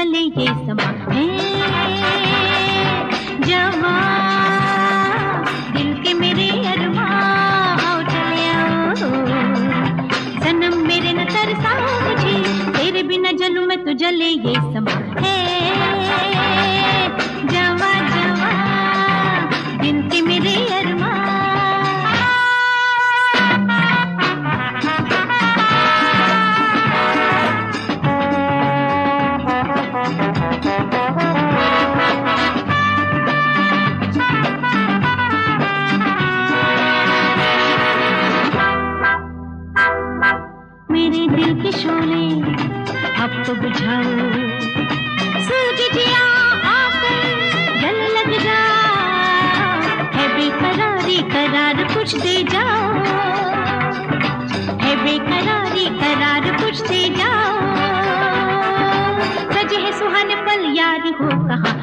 जले ये समा है जवां, दिल के मेरे अरमां आओ चले आओ, सनम मेरे न तरसाओ मुझे, तेरे बिना जलूं मैं तो जले ये समा है जवां जवां, दिल के मेरे अरमां। मेरे दिल के शोले अब तो बुझाओ, सूझ जिया आकर जल लग जा, है बेकरारी करार कुछ दे जाओ, है बेकरारी करार कुछ दे जाओ, सजे है सुहाने पल यार हो कहाँ